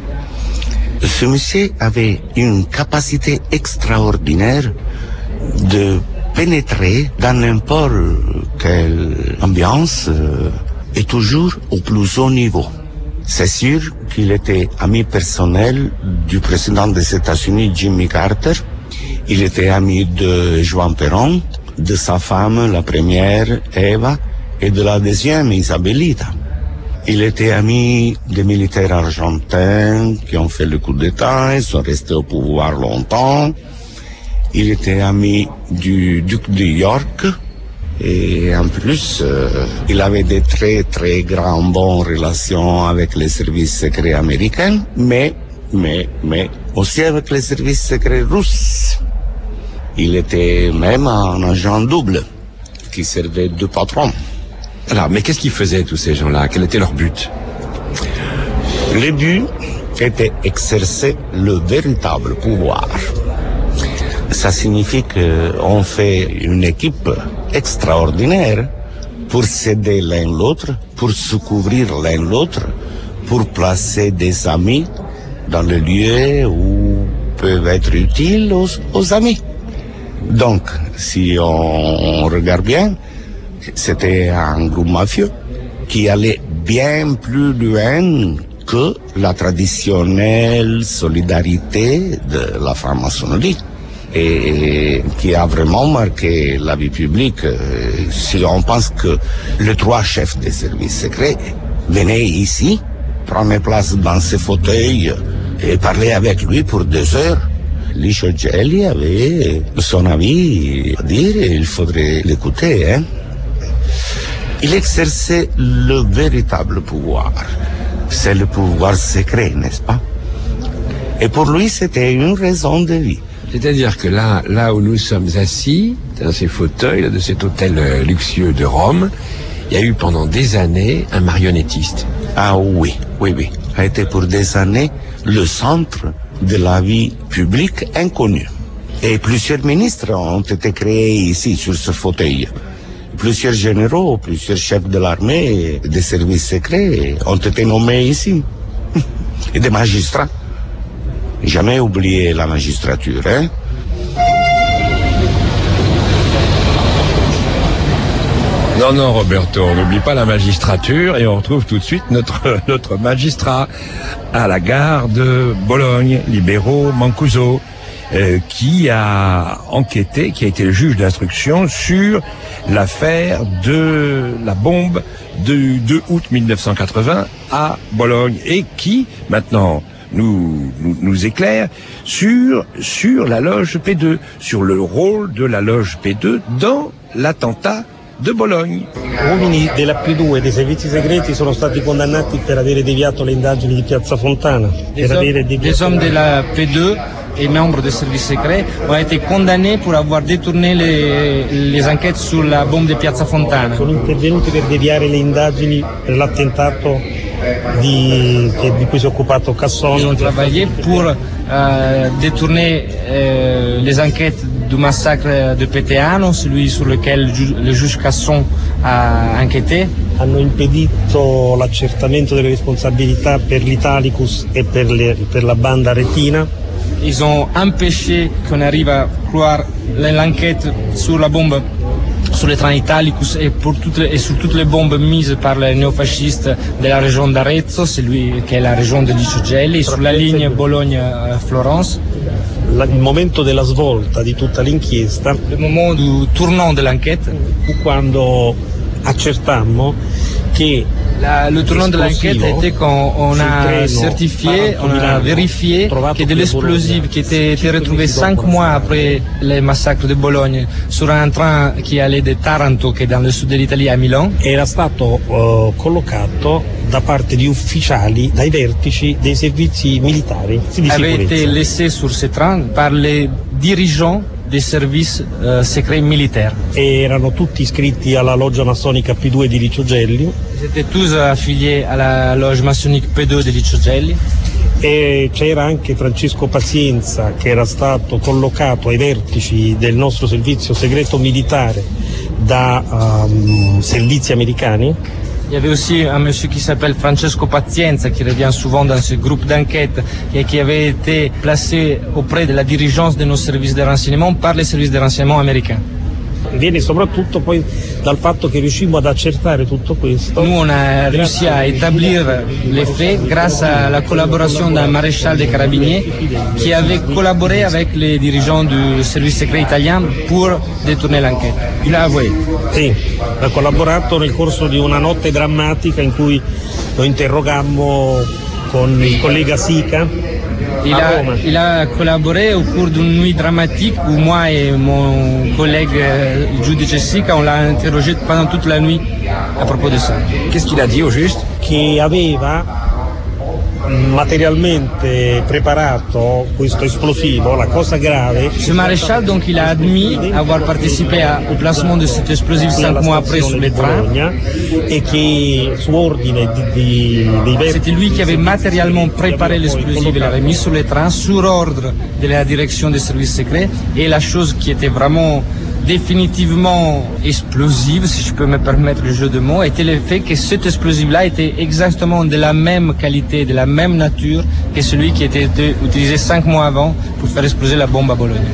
Ce monsieur avait une capacité extraordinaire de pénétrer dans n'importe quelle ambiance et toujours au plus haut niveau. C'est sûr qu'il était ami personnel du président des États-Unis, Jimmy Carter. Il était ami de Juan Perón, de sa femme, la première, Eva, et de la deuxième, Isabelita. Il était ami des militaires argentins qui ont fait le coup d'État et sont restés au pouvoir longtemps. Il était ami du duc de York. Et en plus, il avait des très très grandes bonnes relations avec les services secrets américains, mais aussi avec les services secrets russes. Il était même un agent double qui servait de patron. Alors, mais qu'est-ce qu'ils faisaient tous ces gens-là? Quel était leur but? Le but était exercer le véritable pouvoir. Ça signifie qu'on fait une équipe extraordinaire pour s'aider l'un l'autre, pour se couvrir l'un l'autre, pour placer des amis dans les lieux où peuvent être utiles aux amis. Donc, si on regarde bien, c'était un groupe mafieux qui allait bien plus loin que la traditionnelle solidarité de la franc-maçonnerie et qui a vraiment marqué la vie publique. Si on pense que les trois chefs des services secrets venaient ici, prenaient place dans ces fauteuils et parlaient avec lui pour 2 heures, Licio Gelli avait son avis à dire et il faudrait l'écouter, hein. Il exerçait le véritable pouvoir. C'est le pouvoir secret, n'est-ce pas? Et pour lui, c'était une raison de vie. C'est-à-dire que là où nous sommes assis, dans ces fauteuils de cet hôtel luxueux de Rome, il y a eu pendant des années un marionnettiste. Ah oui. A été pour des années le centre de la vie publique inconnue. Et plusieurs ministres ont été créés ici, sur ce fauteuil. Plusieurs généraux, plusieurs chefs de l'armée, des services secrets ont été nommés ici. Et des magistrats. Jamais oublier la magistrature, hein? Non, Roberto, on n'oublie pas la magistrature et on retrouve tout de suite notre magistrat à la gare de Bologne, Libero Mancuso, qui a enquêté, qui a été le juge d'instruction sur l'affaire de la bombe du 2 août 1980 à Bologne et qui, maintenant, nous éclaire sur la loge P2, sur le rôle de la loge P2 dans l'attentat de Bologne. Uomini della P2 e dei servizi segreti sono stati condannati per avere deviato le indagini di Piazza Fontana. Les hommes de la P2 et membres des services secrets ont été condamnés pour avoir détourné les enquêtes sur la bombe de Piazza Fontana. Sono intervenuti per deviare le indagini per l'attentato di cui si è occupato Casson. Ils ont travaillé pour détourner les enquêtes du massacre de Peteano, celui sur lequel le juge Casson a enquêté. Hanno impedito l'accertamento delle responsabilità per l'Italicus e per la banda Retina. Ils ont empêché qu'on arrive à croire l'enquête sur la bombe sur les trains Italicus et sur toutes les bombes mises par les néofascistes de la région d'Arezzo, c'est lui qui est la région de Licio Gelli, sur la ligne Bologne-Florence. Il momento della svolta di tutta l'inchiesta, le moment du tournant de l'enquête, fu quando accertammo che le tournant de l'enquête était quand on a certifié, on a vérifié que de l'explosif qui était retrouvé 5 mois après les massacres de Bologne sur un train qui allait de Taranto, che è dans le sud dell'Italia, a Milan, era stato collocato da parte di ufficiali, dai vertici dei servizi militari di avait été sicurezza. laissé sur ce train par les dirigeants des services secrets militaires. E erano tutti iscritti alla loggia massonica P2 di Licio Gelli. Ils étaient tous affiliés à la loge maçonnique P2 di Licio Gelli. E c'era anche Francesco Pazienza, che era stato collocato ai vertici del nostro servizio segreto militare da servizi americani. Il y avait aussi un monsieur qui s'appelle Francesco Pazienza, qui revient souvent dans ce groupe d'enquête et qui avait été placé auprès de la dirigeance de nos services de renseignement par les services de renseignement américains. Viene soprattutto poi dal fatto che riuscimmo ad accertare tutto questo. Nous, on a réussi à établir les faits grâce à la collaboration d'un maréchal des carabiniers qui avait collaboré avec les dirigeants du service secret italien pour détourner l'enquête. Il a avoué. Sì, ha collaborato nel corso di una notte drammatica in cui lo interrogammo con il collega Sica. Il a collaboré au cours d'une nuit dramatique où moi et mon collègue giudice Sica, on l'a interrogé pendant toute la nuit à propos de ça. Qu'est-ce qu'il a dit au juste? Che aveva materialmente preparato questo esplosivo, la cosa grave. Ce maréchal, donc, il a admis avoir participé au placement de cet explosif 5 mois après sur les trains. Et che su ordine c'était lui qui avait matériellement préparé l'explosif et l'avait mis sur les trains sur ordre de la direction des services secrets. Et la chose qui était vraiment définitivement explosive, si je peux me permettre le jeu de mots, était le fait que cet explosif-là était exactement de la même qualité, de la même nature que celui qui était utilisé 5 mois avant pour faire exploser la bombe à Bologne.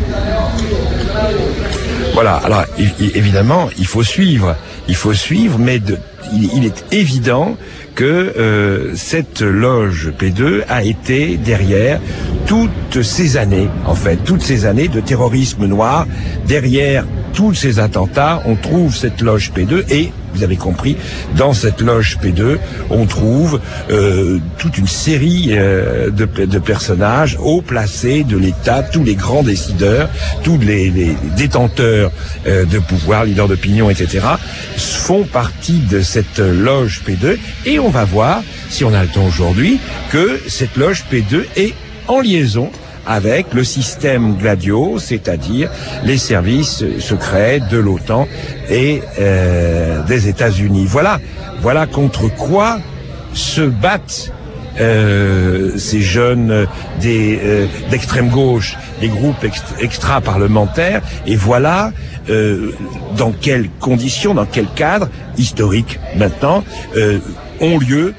Voilà, alors évidemment, il faut suivre, mais il est évident que cette loge P2 a été derrière toutes ces années de terrorisme noir. Derrière tous ces attentats, on trouve cette loge P2 et, vous avez compris, dans cette loge P2, on trouve toute une série de personnages haut placés de l'État, tous les grands décideurs, tous les détenteurs de pouvoir, leaders d'opinion, etc., font partie de cette loge P2 et on va voir, si on a le temps aujourd'hui, que cette loge P2 est en liaison avec le système Gladio, c'est-à-dire les services secrets de l'OTAN et des États-Unis. Voilà contre quoi se battent ces jeunes d'extrême gauche, des groupes extra-parlementaires, et voilà dans quelles conditions, dans quel cadre historique maintenant ont lieu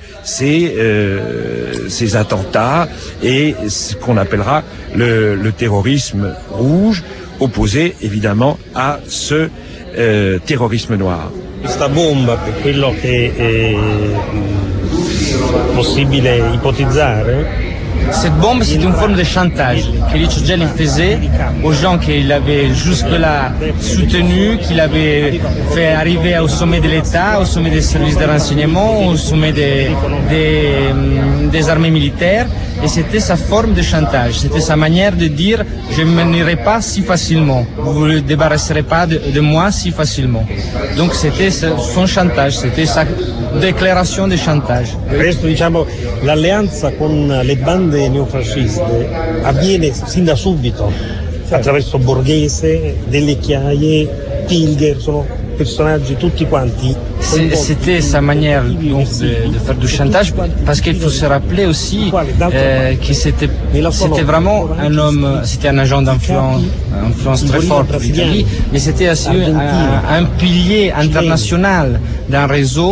ces attentats et ce qu'on appellera le terrorisme rouge, opposé évidemment à ce terrorisme noir. Questa bomba, per quello che è possibile ipotizzare. Cette bombe, c'est une forme de chantage que Licio Gelli faisait aux gens qu'il avait jusque-là soutenus, qu'il avait fait arriver au sommet de l'État, au sommet des services de renseignement, au sommet des armées militaires. Et c'était sa forme de chantage, c'était sa manière de dire « je ne me nierai pas si facilement, vous ne vous débarrasserez pas de moi si facilement ». Donc c'était son chantage, c'était sa déclaration de chantage. Questo, diciamo, l'alleanza con le bande neofasciste avviene sin da subito, attraverso Borghese, Delle Chiaie, Pilger, sono personaggi tutti quanti. C'était sa manière donc, de faire du chantage, parce qu'il faut se rappeler aussi que c'était vraiment un homme, c'était un agent d'influence très fort pour l'Italie, mais c'était aussi un pilier international d'un réseau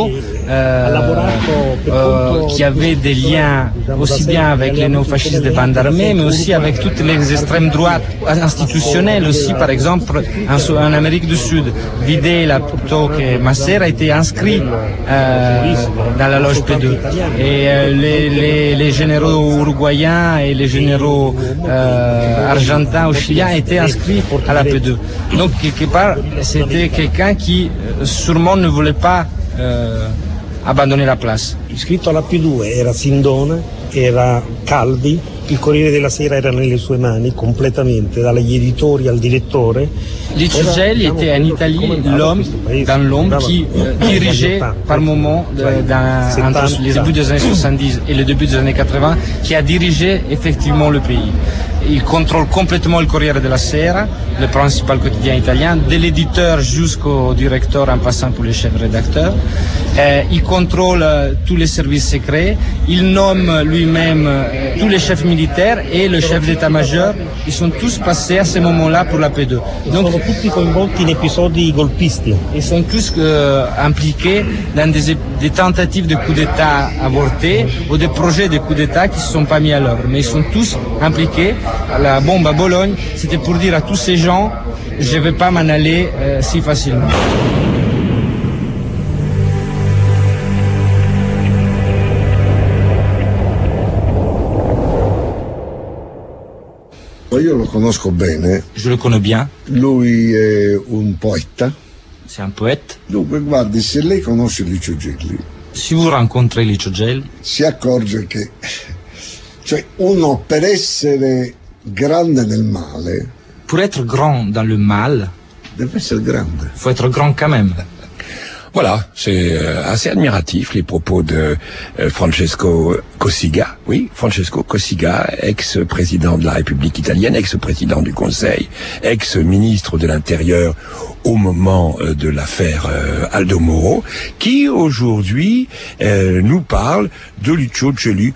qui avait des liens aussi bien avec les néofascistes des bandes armées, mais aussi avec toutes les extrêmes droites institutionnelles aussi, par exemple en Amérique du Sud. Videla, plutôt que Masser, a été inscrit dans la loge P2. Et les généraux uruguayens et les généraux argentins ou chiliens étaient inscrits à la P2. Donc quelque part, c'était quelqu'un qui sûrement ne voulait pas abbandonner la place. Iscritto alla P2 era Sindona, era Calvi, il Corriere della Sera era nelle sue mani completamente, dagli editori al direttore. Licio Gelli était en Italie l'homme dans l'ombre qui dirigeait par moment, entre les débuts des années 70 et le début des années 80, qui a dirigé effectivement le pays. Il contrôle complètement le Corriere della Sera, le principal quotidien italien, de l'éditeur jusqu'au directeur en passant pour les chefs rédacteurs. Il contrôle tous les services secrets, il nomme lui-même tous les chefs militaires et le chef d'état-major. Ils sont tous passés à ce moment-là pour la P2. Donc, sono tutti coinvolti in episodi golpisti. Ils sont tous impliqués dans des tentatives de coup d'État avortés ou des projets de coup d'État qui ne se sont pas mis à l'œuvre. Mais ils sont tous impliqués. La bombe à Bologne, c'était pour dire à tous ces gens, je ne vais pas m'en aller si facilement. Io lo conosco bene. Je le connais bien. Lui è un poeta. C'est un poète. Dunque, guardi, se lei conosce Licio Gelli, si vous rencontrez Licio Gelli, si accorge che, cioè, uno per essere grande nel male, pour être grand dans le mal, deve essere grande. Faut être grand quand même. Voilà, c'est assez admiratif les propos de Francesco Cossiga. Oui, Francesco Cossiga, ex-président de la République italienne, ex-président du Conseil, ex-ministre de l'Intérieur au moment de l'affaire Aldo Moro, qui aujourd'hui nous parle de Licio Gelli.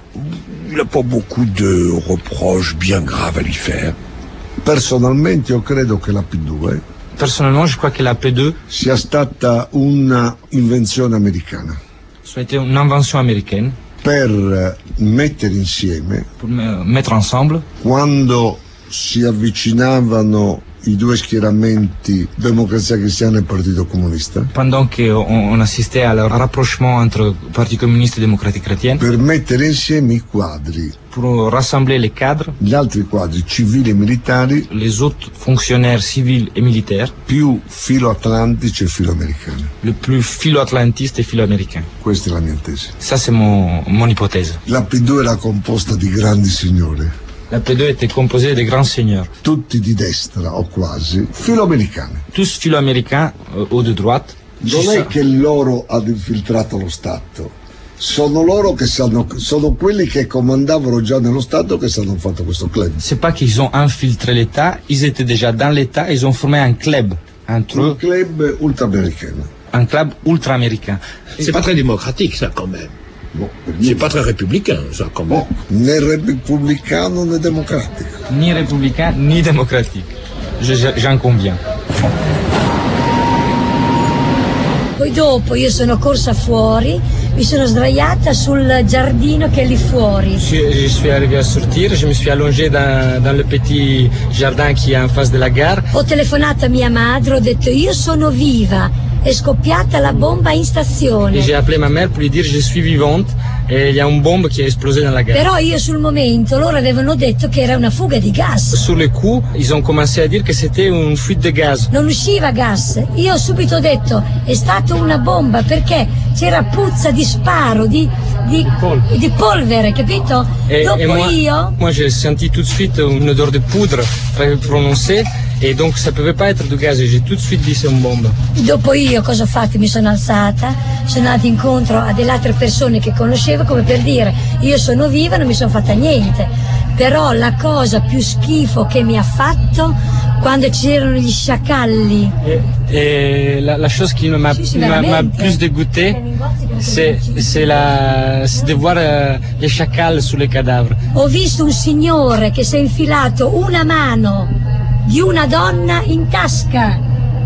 Il n'a pas beaucoup de reproches bien graves à lui faire. Personalmente io credo che la P2 Personnellement, je crois que la P2 sia stata una invenzione americana. Ça a été une invention américaine. Per mettere insieme, pour mettre ensemble, quando si avvicinavano i due schieramenti Democrazia Cristiana e Partito Comunista. Pendant qu'on assistait al rapprochement entre Parti communiste e Democratie chrétienne. Per mettere insieme i quadri. Pour rassembler les cadres. Gli altri quadri civili e militari. Les autres fonctionnaires civils et militaires. Più filo-atlantici e filo-americani. Le plus filo-atlantiste et filo-américain. Questa è la mia tesi. Ça c'est mon hypothèse. La P2 era composta di grandi signori. La P2 était composée de grands seigneurs. Tutti di destra o quasi, filo-americani. Tous filo-américains ou de droite. Non è che loro hanno infiltrato lo Stato, sono loro che sono quelli che comandavano già nello Stato che hanno fatto questo club. C'est pas qu'ils ont infiltré l'État, ils étaient déjà dans l'État, ils ont formé un club entre eux. Un club ultra-américain. Un club ultra-américain. C'est pas très démocratique ça quand même. Bon, c'est pas très républicain, ça, quand même. Bon, né républicain né démocratique. Ni républicain, ni démocratique. J'en conviens. Poi dopo io sono corsa fuori, mi sono sdraiata sul giardino che è lì fuori. Je suis arrivé à sortir, je me suis allongé dans le petit jardin qui est en face de la gare. Ho telefonato a mia madre, ho detto io sono viva. È scoppiata la bomba in stazione. Et j'ai appelé ma mère pour lui dire je suis vivante et il y a une bombe qui est explosée dans la gare. Però io sul momento loro avevano detto che era una fuga di gas. Sur le coup, ils ont commencé à dire que c'était une fuite de gaz. Non usciva gas. Io ho subito detto è stata una bomba perché c'era puzza di sparo, di polvere, capito? Dopo moi j'ai senti tout de suite une odeur de poudre très prononcée. Et donc ça pouvait pas être du gaz et j'ai tout de suite dit c'est une bombe. Dopo io cosa ho fatto? Mi sono alzata, sono andata incontro a delle altre persone che conoscevo come per dire io sono viva, non mi sono fatta niente. Però la cosa più schifo che mi ha fatto quando c'erano gli sciacalli. Et la chose qui m'a plus dégoûté, c'est de voir les chacals sous les cadavres. Ho visto un signore che si è infilato una mano di una donna in tasca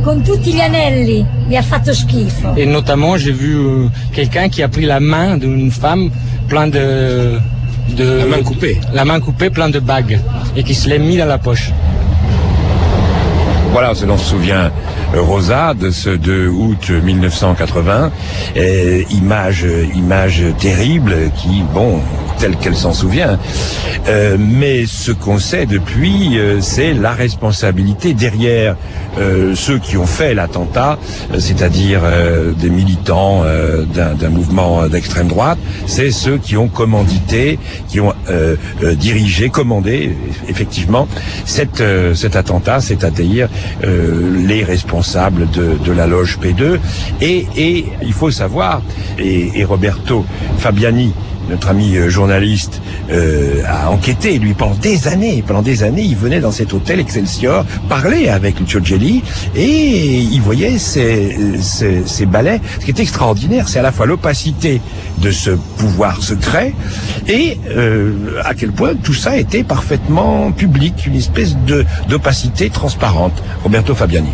con tutti gli anelli, mi ha fatto schifo. Et notamment, j'ai vu quelqu'un qui a pris la main d'une femme plein de la main coupée, plein de bagues, et qui se l'est mis dans la poche. Voilà, on se souvient, Rosa, de ce 2 août 1980, image terrible qui, bon, telle qu'elle s'en souvient. Mais ce qu'on sait depuis, c'est la responsabilité derrière ceux qui ont fait l'attentat, c'est-à-dire des militants d'un mouvement d'extrême droite, c'est ceux qui ont commandité, qui ont dirigé, commandé, effectivement, cet attentat, c'est-à-dire les responsables de la loge P2, et il faut savoir, et Roberto Fabiani, notre ami journaliste, a enquêté, lui, pendant des années, il venait dans cet hôtel Excelsior parler avec Lucio Gelli, et il voyait ces ballets. Ce qui est extraordinaire, c'est à la fois l'opacité de ce pouvoir secret, et à quel point tout ça était parfaitement public, une espèce d'opacité transparente. Roberto Fabiani.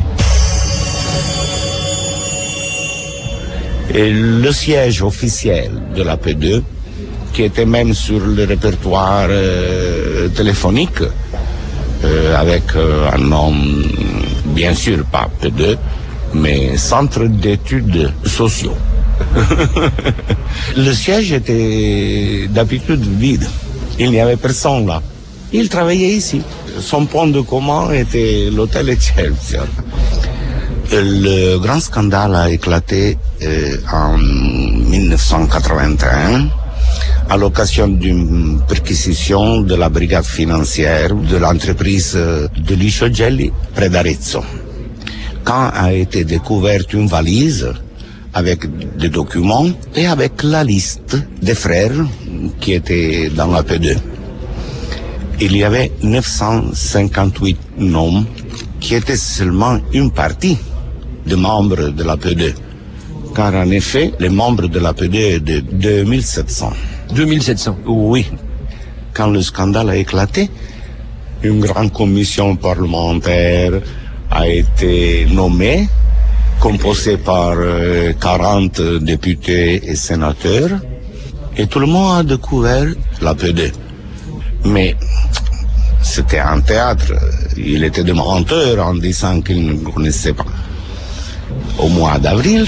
Et le siège officiel de la P2, qui était même sur le répertoire téléphonique, avec un nom, bien sûr pas P2, mais Centre d'études sociaux. Le siège était d'habitude vide, il n'y avait personne là. Il travaillait ici. Son point de commande était l'hôtel Excelsior. Le grand scandale a éclaté en 1981 à l'occasion d'une perquisition de la brigade financière de l'entreprise de Licio Gelli près d'Arezzo. Quand a été découverte une valise avec des documents et avec la liste des frères qui étaient dans la P2. Il y avait 958 noms qui étaient seulement une partie des membres de la P2. Car en effet, les membres de la P2 est de 2700. 2700? Oui. Quand le scandale a éclaté, une grande commission parlementaire a été nommée, composée par 40 députés et sénateurs, et tout le monde a découvert la P2. Mais c'était un théâtre. Il était des menteurs en disant qu'il ne connaissait pas. Au mois d'avril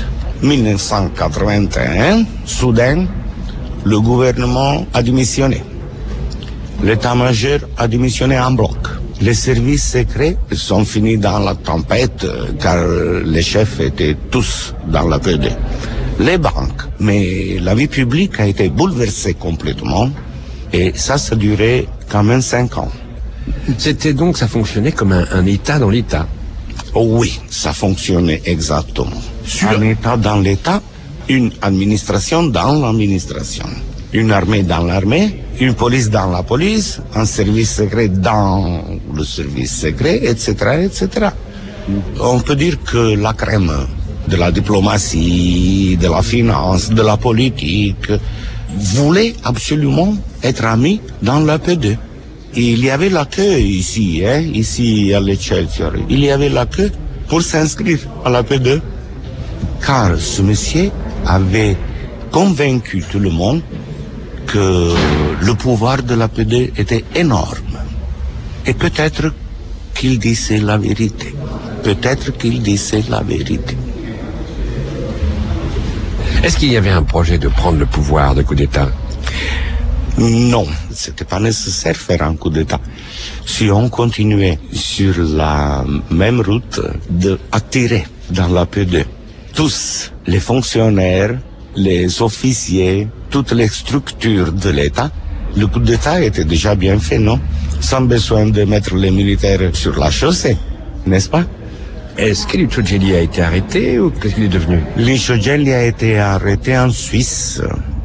1981, soudain, le gouvernement a démissionné. L'état-major a démissionné en bloc. Les services secrets sont finis dans la tempête car les chefs étaient tous dans la P2. Les banques, mais la vie publique a été bouleversée complètement et ça durait quand même 5 ans. C'était donc, ça fonctionnait comme un État dans l'État. Oh oui, ça fonctionnait exactement. Un État dans l'État, une administration dans l'administration, une armée dans l'armée, une police dans la police, un service secret dans le service secret, etc., etc. On peut dire que la crème de la diplomatie, de la finance, de la politique, voulait absolument être amis dans la P2. Il y avait la queue ici, ici à l'Excelsior. Il y avait la queue pour s'inscrire à la P2. Car ce monsieur avait convaincu tout le monde que le pouvoir de la P2 était énorme. Et peut-être qu'il disait la vérité. Peut-être qu'il disait la vérité. Est-ce qu'il y avait un projet de prendre le pouvoir de coup d'État? Non, c'était pas nécessaire de faire un coup d'État. Si on continuait sur la même route d'attirer dans la P2 tous les fonctionnaires, les officiers, toutes les structures de l'État, le coup d'État était déjà bien fait, non? Sans besoin de mettre les militaires sur la chaussée, n'est-ce pas? Est-ce que Licio Gelli a été arrêté ou qu'est-ce qu'il est devenu? Licio Gelli a été arrêté en Suisse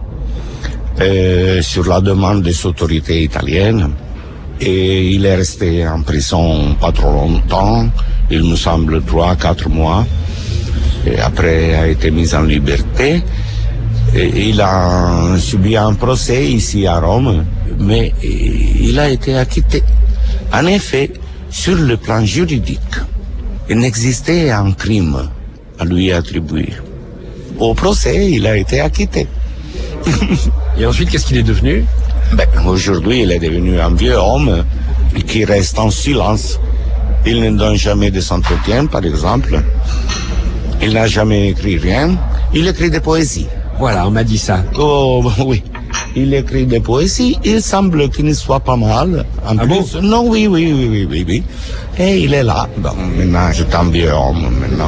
sur la demande des autorités italiennes et il est resté en prison pas trop longtemps, il me semble 3-4 mois, et après a été mis en liberté. Et il a subi un procès ici à Rome, mais il a été acquitté. En effet, sur le plan juridique, il n'existait un crime à lui attribuer. Au procès, il a été acquitté. Et ensuite, qu'est-ce qu'il est devenu? Aujourd'hui, il est devenu un vieux homme qui reste en silence. Il ne donne jamais des entretiens, par exemple. Il n'a jamais écrit rien. Il écrit des poésies. Voilà, on m'a dit ça. Oh, oui. Il écrit des poésies. Il semble qu'il ne soit pas mal. En plus, bon? Non, oui. Et il est là. Bon, maintenant, c'est un vieux homme, maintenant.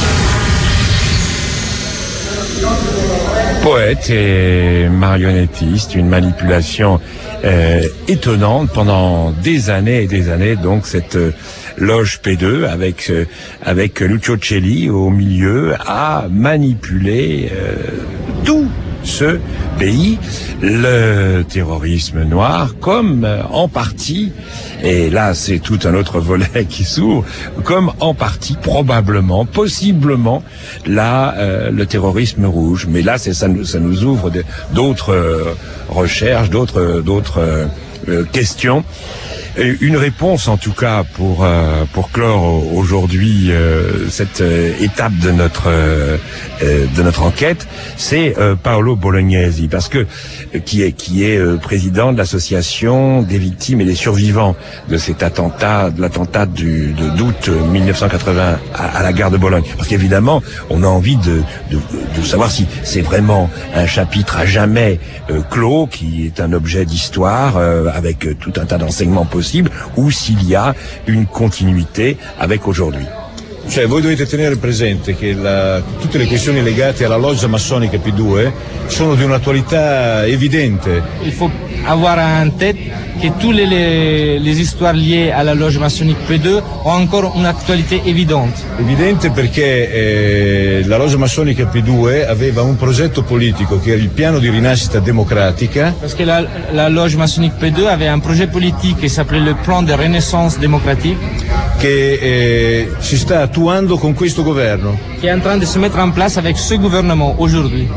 Poète et marionnettiste, une manipulation étonnante pendant des années et des années. Donc cette loge P2 avec Lucio Celli au milieu a manipulé tout ce pays, le terrorisme noir, comme en partie, et là c'est tout un autre volet qui s'ouvre, comme en partie, probablement, possiblement, le terrorisme rouge. Mais là, ça nous ouvre d'autres recherches, d'autres questions. Une réponse, en tout cas, pour clore aujourd'hui cette étape de notre enquête, c'est Paolo Bolognesi, parce que qui est président de l'association des victimes et des survivants de cet attentat, de l'attentat d'août 1980 à la gare de Bologne. Parce qu'évidemment, on a envie de savoir si c'est vraiment un chapitre à jamais clos, qui est un objet d'histoire avec tout un tas d'enseignements possibles, ou s'il y a une continuité avec aujourd'hui. Cioè, voi dovete tenere presente che tutte le questioni legate alla loggia massonica P2 sono di un'attualità évidente. Il faut avoir en tête que toutes les histoires liées à la loge maçonnique P2 ont encore une actualité évidente. Evidente perché la loggia massonica P2 aveva un progetto politico che era il piano di rinascita democratica. Parce que la loge maçonnique P2 avait un projet politique qui s'appelait le plan de renaissance démocratique. Che si sta attuando con questo governo. Qui est en train de se mettre en place avec ce gouvernement aujourd'hui.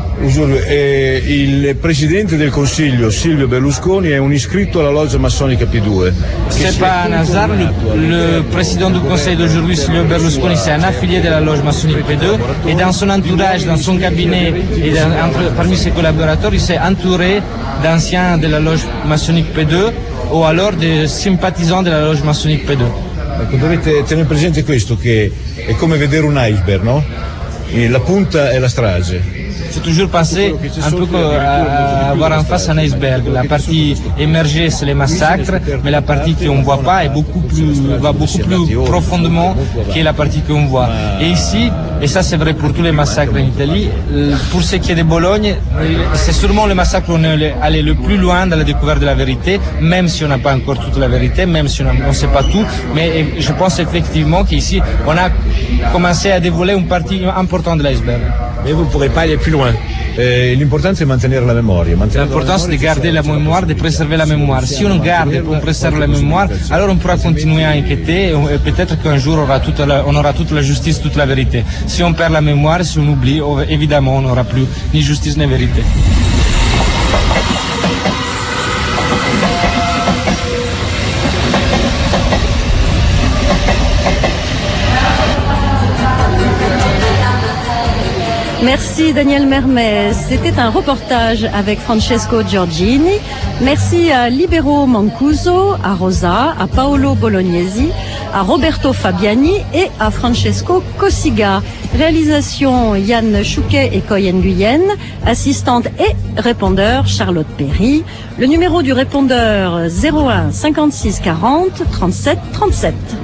Il presidente del Consiglio, Silvio Berlusconi, è un iscritto alla loggia massonica P2. C'est pas un hasard, le président du Conseil d'aujourd'hui, Silvio Berlusconi, c'est un affilié de la loge maçonnique P2, et dans son entourage, dans son cabinet et parmi ses collaborateurs, il s'est entouré d'anciens de la loge maçonnique P2 ou alors de sympathisants de la loge maçonnique P2. Ecco, dovete tenere presente questo, che è come vedere un iceberg, no? E la punta è la strage. Il faut toujours penser un peu à avoir en face un iceberg. La partie émergée, c'est les massacres, mais la partie qu'on ne voit pas va beaucoup plus profondément que la partie qu'on voit. Et ici, et ça c'est vrai pour tous les massacres en Italie, pour ce qui est de Bologne, c'est sûrement le massacre où on est allé le plus loin dans la découverte de la vérité, même si on n'a pas encore toute la vérité, même si on ne sait pas tout. Mais je pense effectivement qu'ici, on a commencé à dévoiler une partie importante de l'iceberg. Mais vous ne pourrez pas aller plus loin. L'important c'est mantenere la memoria. L'important c'est de garder la mémoire, de préserver la mémoire. Si on garde et on préserve la mémoire, alors on pourra continuer à enquêter et peut-être qu'un jour on aura toute la justice, toute la vérité. Si on perd la mémoire, si on oublie, évidemment on n'aura plus ni justice ni vérité. Merci Daniel Mermez. C'était un reportage avec Francesco Giorgini. Merci à Libero Mancuso, à Rosa, à Paolo Bolognesi, à Roberto Fabiani et à Francesco Cossiga. Réalisation Yann Chouquet et Coyen Guyenne. Assistante et répondeur Charlotte Perry. Le numéro du répondeur 01 56 40 37 37.